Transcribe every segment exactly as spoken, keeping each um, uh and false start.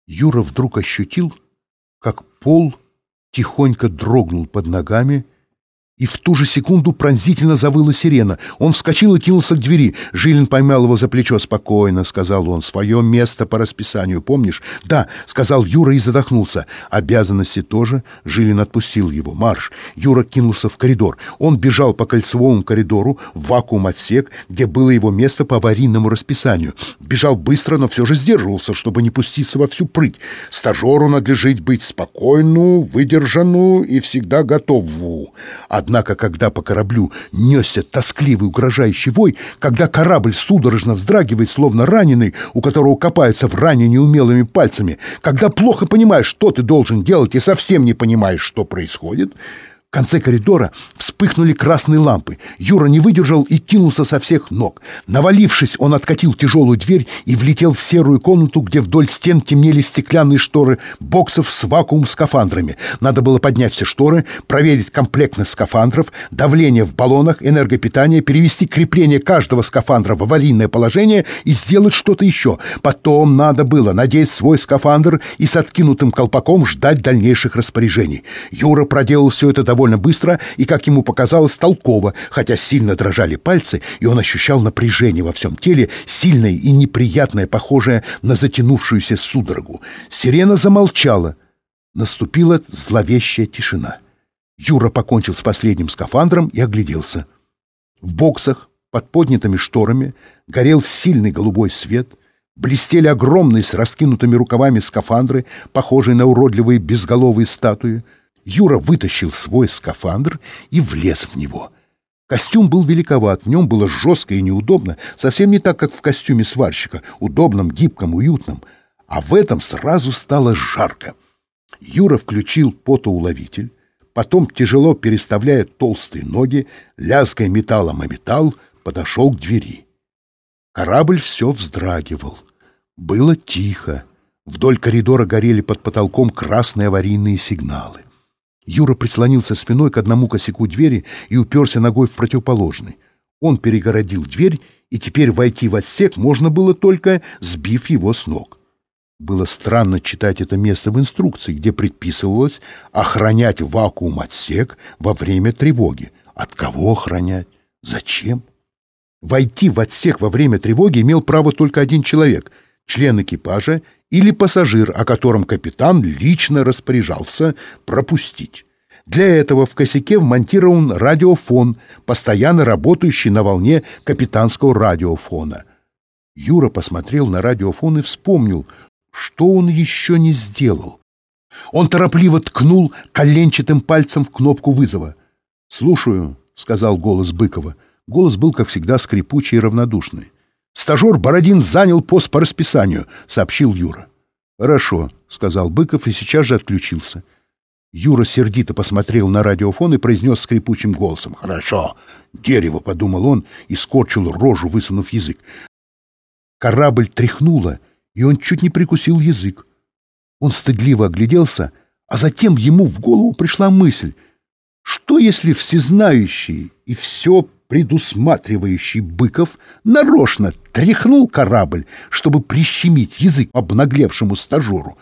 Юра вдруг ощутил, как пол тихонько дрогнул под ногами, и в ту же секунду пронзительно завыла сирена. Он вскочил и кинулся к двери. Жилин поймал его за плечо. «Спокойно», — сказал он, — «свое место по расписанию, помнишь?» «Да», — сказал Юра и задохнулся. «Обязанности тоже?» Жилин отпустил его. «Марш!» Юра кинулся в коридор. Он бежал по кольцевому коридору в вакуум-отсек, где было его место по аварийному расписанию. Бежал быстро, но все же сдерживался, чтобы не пуститься во всю прыть. Стажеру надлежит быть спокойну, выдержанну и всегда готову. Однако, когда по кораблю несся тоскливый угрожающий вой, когда корабль судорожно вздрагивает, словно раненый, у которого копаются в ране неумелыми пальцами, когда плохо понимаешь, что ты должен делать, и совсем не понимаешь, что происходит, в конце коридора вспыхнули красные лампы. Юра не выдержал и кинулся со всех ног. Навалившись, он откатил тяжелую дверь и влетел в серую комнату, где вдоль стен темнели стеклянные шторы боксов с вакуум-скафандрами. Надо было поднять все шторы, проверить комплектность скафандров, давление в баллонах, энергопитание, перевести крепление каждого скафандра в аварийное положение и сделать что-то еще. Потом надо было надеть свой скафандр и с откинутым колпаком ждать дальнейших распоряжений. Юра проделал все это довольно довольно быстро и, как ему показалось, толково, хотя сильно дрожали пальцы, и он ощущал напряжение во всем теле, сильное и неприятное, похожее на затянувшуюся судорогу. Сирена замолчала. Наступила зловещая тишина. Юра покончил с последним скафандром и огляделся. В боксах под поднятыми шторами горел сильный голубой свет, блестели огромные с раскинутыми рукавами скафандры, похожие на уродливые безголовые статуи. Юра вытащил свой скафандр и влез в него. Костюм был великоват, в нем было жестко и неудобно, совсем не так, как в костюме сварщика, удобном, гибком, уютном. А в этом сразу стало жарко. Юра включил потоуловитель, потом, тяжело переставляя толстые ноги, лязгая металлом о металл, подошел к двери. Корабль все вздрагивал. Было тихо. Вдоль коридора горели под потолком красные аварийные сигналы. Юра прислонился спиной к одному косяку двери и уперся ногой в противоположный. Он перегородил дверь, и теперь войти в отсек можно было только, сбив его с ног. Было странно читать это место в инструкции, где предписывалось охранять вакуум-отсек во время тревоги. От кого охранять? Зачем? Войти в отсек во время тревоги имел право только один человек — член экипажа или пассажир, о котором капитан лично распоряжался пропустить. Для этого в косяке вмонтирован радиофон, постоянно работающий на волне капитанского радиофона. Юра посмотрел на радиофон и вспомнил, что он еще не сделал. Он торопливо ткнул коленчатым пальцем в кнопку вызова. «Слушаю», — сказал голос Быкова. Голос был, как всегда, скрипучий и равнодушный. «Стажер Бородин занял пост по расписанию», — сообщил Юра. «Хорошо», — сказал Быков и сейчас же отключился. Юра сердито посмотрел на радиофон и произнес скрипучим голосом: «Хорошо, дерево», — подумал он и скорчил рожу, высунув язык. Корабль тряхнуло, и он чуть не прикусил язык. Он стыдливо огляделся, а затем ему в голову пришла мысль: что если всезнающий и все предусматривающий Быков нарочно тряхнул корабль, чтобы прищемить язык обнаглевшему стажеру?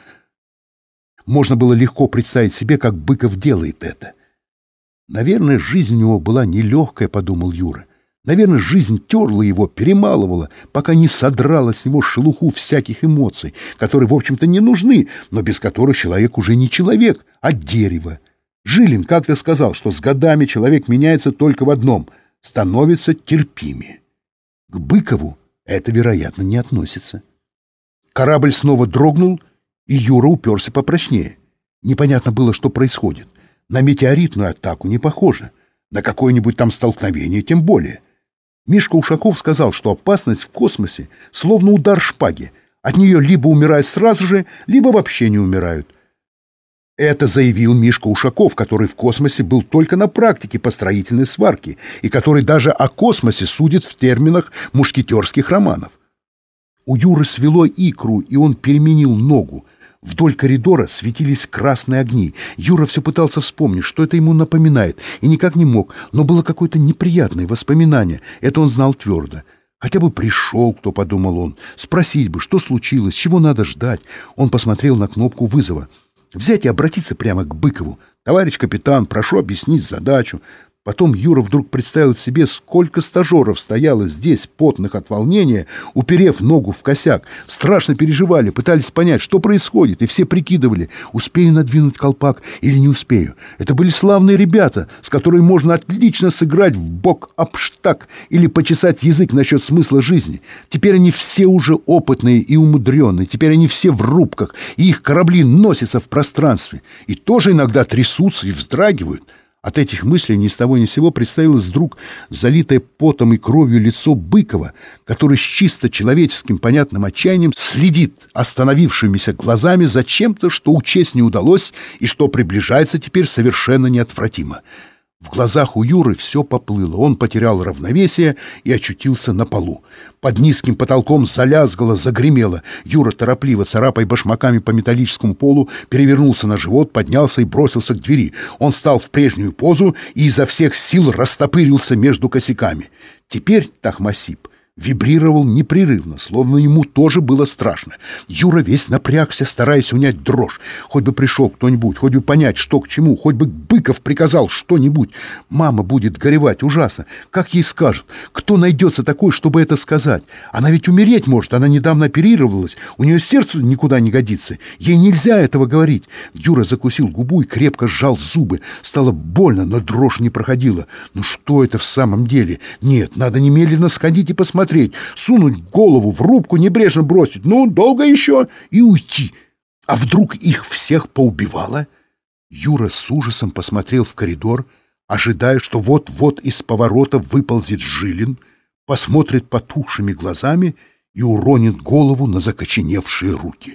Можно было легко представить себе, как Быков делает это. Наверное, жизнь у него была нелегкая, подумал Юра. Наверное, жизнь терла его, перемалывала, пока не содрала с него шелуху всяких эмоций, которые, в общем-то, не нужны, но без которых человек уже не человек, а дерево. Жилин как-то сказал, что с годами человек меняется только в одном — становится терпимее. К Быкову это, вероятно, не относится. Корабль снова дрогнул, и Юра уперся попрочнее. Непонятно было, что происходит. На метеоритную атаку не похоже. На какое-нибудь там столкновение тем более. Мишка Ушаков сказал, что опасность в космосе словно удар шпаги. От нее либо умирают сразу же, либо вообще не умирают. Это заявил Мишка Ушаков, который в космосе был только на практике по строительной сварке и который даже о космосе судит в терминах мушкетерских романов. У Юры свело икру, и он переменил ногу. Вдоль коридора светились красные огни. Юра все пытался вспомнить, что это ему напоминает, и никак не мог, но было какое-то неприятное воспоминание. Это он знал твердо. Хотя бы пришел кто, подумал он, спросить бы, что случилось, чего надо ждать. Он посмотрел на кнопку вызова. Взять и обратиться прямо к Быкову. «Товарищ капитан, прошу объяснить задачу». Потом Юра вдруг представил себе, сколько стажеров стояло здесь, потных от волнения, уперев ногу в косяк. Страшно переживали, пытались понять, что происходит, и все прикидывали, успею надвинуть колпак или не успею. Это были славные ребята, с которыми можно отлично сыграть в бок-об-штаг или почесать язык насчет смысла жизни. Теперь они все уже опытные и умудренные, теперь они все в рубках, и их корабли носятся в пространстве, и тоже иногда трясутся и вздрагивают. От этих мыслей ни с того ни с сего представилось вдруг залитое потом и кровью лицо Быкова, который с чисто человеческим понятным отчаянием следит остановившимися глазами за чем-то, что учесть не удалось и что приближается теперь совершенно неотвратимо. В глазах у Юры все поплыло, он потерял равновесие и очутился на полу. Под низким потолком залязгало, загремело. Юра, торопливо царапая башмаками по металлическому полу, перевернулся на живот, поднялся и бросился к двери. Он встал в прежнюю позу и изо всех сил растопырился между косяками. Теперь Тахмасип вибрировал непрерывно, словно ему тоже было страшно. Юра весь напрягся, стараясь унять дрожь. Хоть бы пришел кто-нибудь, хоть бы понять, что к чему, хоть бы Быков приказал что-нибудь. Мама будет горевать ужасно. Как ей скажут? Кто найдется такой, чтобы это сказать? Она ведь умереть может, она недавно оперировалась, у нее сердце никуда не годится. Ей нельзя этого говорить. Юра закусил губу и крепко сжал зубы. Стало больно, но дрожь не проходила. Ну что это в самом деле? Нет, надо немедленно сходить и посмотреть. Сунуть голову в рубку, небрежно бросить, ну, долго еще, и уйти. А вдруг их всех поубивало? Юра с ужасом посмотрел в коридор, ожидая, что вот-вот из поворота выползет Жилин, посмотрит потухшими глазами и уронит голову на закоченевшие руки.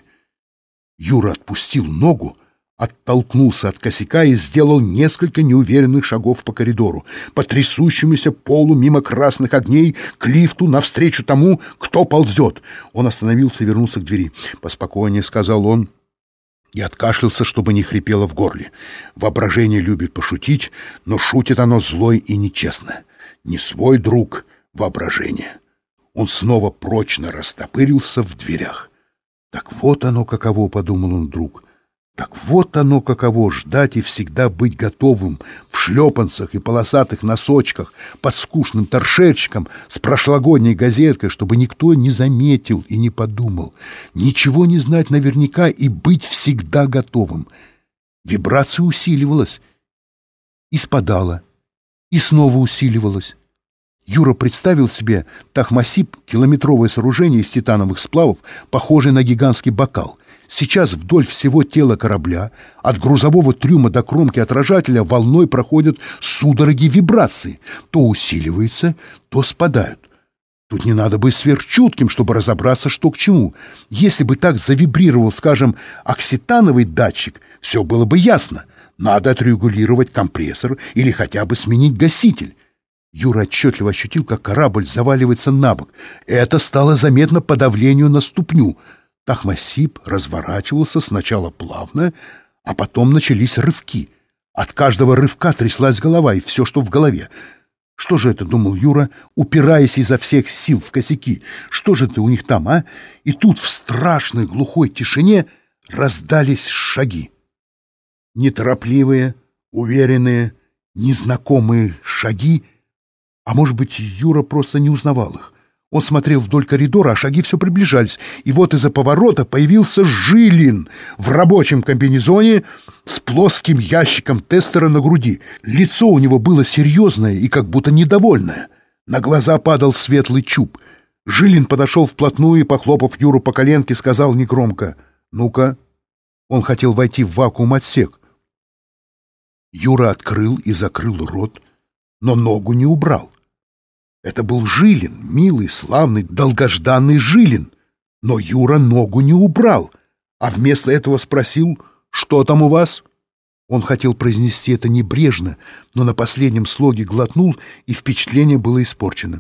Юра отпустил ногу, оттолкнулся от косяка и сделал несколько неуверенных шагов по коридору, по трясущемуся полу мимо красных огней к лифту навстречу тому, кто ползет. Он остановился и вернулся к двери. «Поспокойнее», — сказал он, и откашлялся, чтобы не хрипело в горле. Воображение любит пошутить, но шутит оно злой и нечестно. Не свой друг воображение. Он снова прочно растопырился в дверях. «Так вот оно каково», — подумал он вдруг. Так вот оно каково — ждать и всегда быть готовым в шлепанцах и полосатых носочках под скучным торшерчиком с прошлогодней газеткой, чтобы никто не заметил и не подумал. Ничего не знать наверняка и быть всегда готовым. Вибрация усиливалась и спадала, и снова усиливалась. Юра представил себе Тахмасип, километровое сооружение из титановых сплавов, похожее на гигантский бокал. Сейчас вдоль всего тела корабля, от грузового трюма до кромки отражателя, волной проходят судороги вибрации. То усиливаются, то спадают. Тут не надо быть сверхчутким, чтобы разобраться, что к чему. Если бы так завибрировал, скажем, окситановый датчик, все было бы ясно. Надо отрегулировать компрессор или хотя бы сменить гаситель. Юра отчетливо ощутил, как корабль заваливается на бок. Это стало заметно по давлению на ступню. Тахмасип разворачивался сначала плавно, а потом начались рывки. От каждого рывка тряслась голова и все, что в голове. Что же это, думал Юра, упираясь изо всех сил в косяки? Что же это у них там, а? И тут в страшной глухой тишине раздались шаги. Неторопливые, уверенные, незнакомые шаги. А может быть, Юра просто не узнавал их. Он смотрел вдоль коридора, а шаги все приближались. И вот из-за поворота появился Жилин в рабочем комбинезоне с плоским ящиком тестера на груди. Лицо у него было серьезное и как будто недовольное. На глаза падал светлый чуб. Жилин подошел вплотную и, похлопав Юру по коленке, сказал негромко: «Ну-ка». Он хотел войти в вакуум-отсек. Юра открыл и закрыл рот, но ногу не убрал. Это был Жилин, милый, славный, долгожданный Жилин. Но Юра ногу не убрал, а вместо этого спросил: «Что там у вас?» Он хотел произнести это небрежно, но на последнем слоге глотнул, и впечатление было испорчено.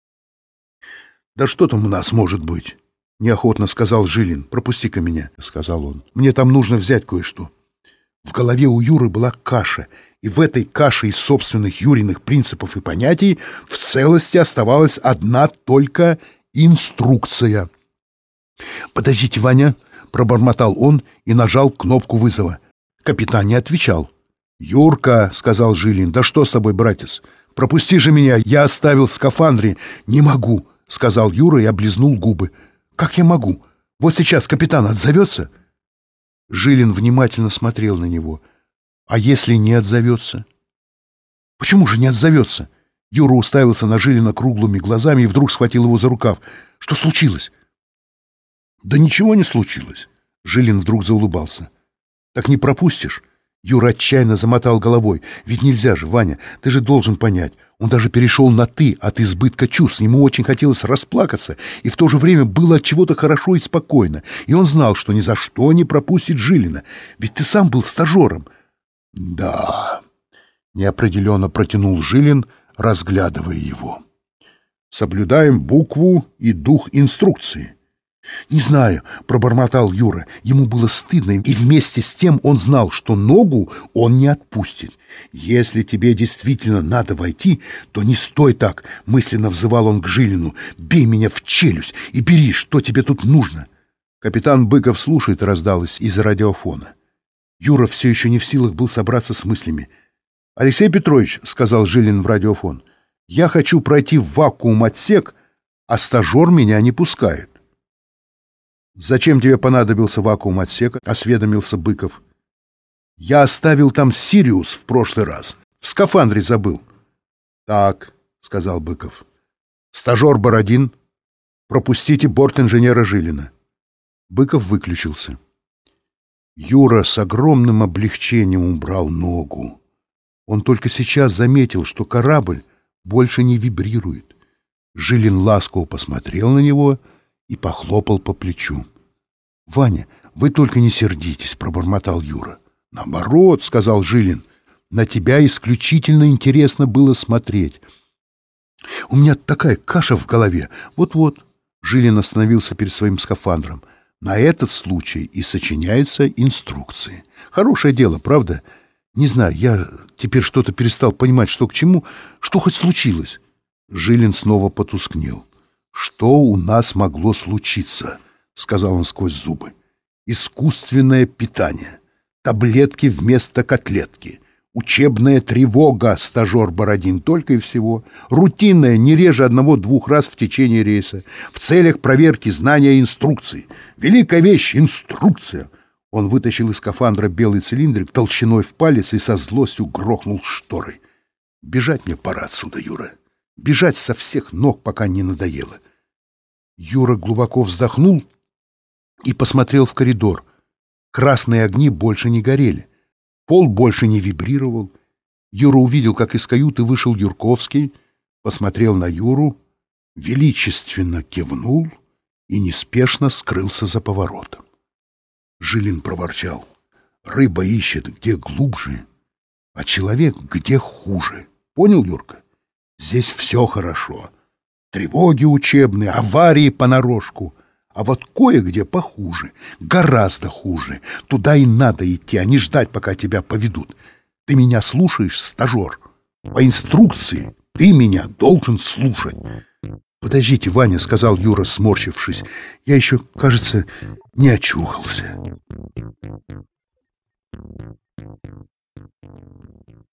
«Да что там у нас может быть?» — неохотно сказал Жилин. «Пропусти-ка меня», — сказал он. «Мне там нужно взять кое-что». В голове у Юры была каша, и в этой каше из собственных Юриных принципов и понятий в целости оставалась одна только инструкция. «Подождите, Ваня!» — пробормотал он и нажал кнопку вызова. Капитан не отвечал. «Юрка!» — сказал Жилин. «Да что с тобой, братец? Пропусти же меня, я оставил в скафандре». «Не могу!» — сказал Юра и облизнул губы. «Как я могу? Вот сейчас капитан отзовется?» Жилин внимательно смотрел на него. «А если не отзовется?» «Почему же не отзовется?» Юра уставился на Жилина круглыми глазами и вдруг схватил его за рукав. «Что случилось?» «Да ничего не случилось». Жилин вдруг заулыбался. «Так не пропустишь?» Юра отчаянно замотал головой. «Ведь нельзя же, Ваня, ты же должен понять. Он даже перешел на «ты» от избытка чувств. Ему очень хотелось расплакаться, и в то же время было от чего-то хорошо и спокойно. И он знал, что ни за что не пропустит Жилина. Ведь ты сам был стажером». «Да», — неопределенно протянул Жилин, разглядывая его. «Соблюдаем букву и дух инструкции». «Не знаю», — пробормотал Юра. Ему было стыдно, и вместе с тем он знал, что ногу он не отпустит. «Если тебе действительно надо войти, то не стой так», — мысленно взывал он к Жилину. «Бей меня в челюсть и бери, что тебе тут нужно». «Капитан Быков слушает», — раздалось из-за радиофона. Юра все еще не в силах был собраться с мыслями. «Алексей Петрович», — сказал Жилин в радиофон, — «я хочу пройти в вакуум-отсек, а стажер меня не пускает». «Зачем тебе понадобился вакуум-отсек?» — осведомился Быков. «Я оставил там Сириус в прошлый раз. В скафандре забыл». «Так», — сказал Быков. «Стажер Бородин, пропустите борт-инженера Жилина». Быков выключился. Юра с огромным облегчением убрал ногу. Он только сейчас заметил, что корабль больше не вибрирует. Жилин ласково посмотрел на него и похлопал по плечу. «Ваня, вы только не сердитесь», — пробормотал Юра. «Наоборот», — сказал Жилин, — «на тебя исключительно интересно было смотреть. У меня такая каша в голове. Вот-вот». Жилин остановился перед своим скафандром. «На этот случай и сочиняются инструкции. Хорошее дело, правда? Не знаю, я теперь что-то перестал понимать, что к чему. Что хоть случилось?» Жилин снова потускнел. «Что у нас могло случиться?» — сказал он сквозь зубы. «Искусственное питание, таблетки вместо котлетки, учебная тревога, стажер Бородин, только и всего, рутинная, не реже одного-двух раз в течение рейса, в целях проверки знания инструкций. Великая вещь — инструкция!» Он вытащил из скафандра белый цилиндрик толщиной в палец и со злостью грохнул шторой. «Бежать мне пора отсюда, Юра. Бежать со всех ног, пока не надоело». Юра глубоко вздохнул и посмотрел в коридор. Красные огни больше не горели. Пол больше не вибрировал. Юра увидел, как из каюты вышел Юрковский, посмотрел на Юру, величественно кивнул и неспешно скрылся за поворотом. Жилин проворчал: «Рыба ищет где глубже, а человек где хуже. Понял, Юрка? Здесь все хорошо. Тревоги учебные, аварии понарошку. А вот кое-где похуже, гораздо хуже. Туда и надо идти, а не ждать, пока тебя поведут. Ты меня слушаешь, стажер? По инструкции ты меня должен слушать». «Подождите, Ваня», — сказал Юра, сморщившись. «Я еще, кажется, не очухался».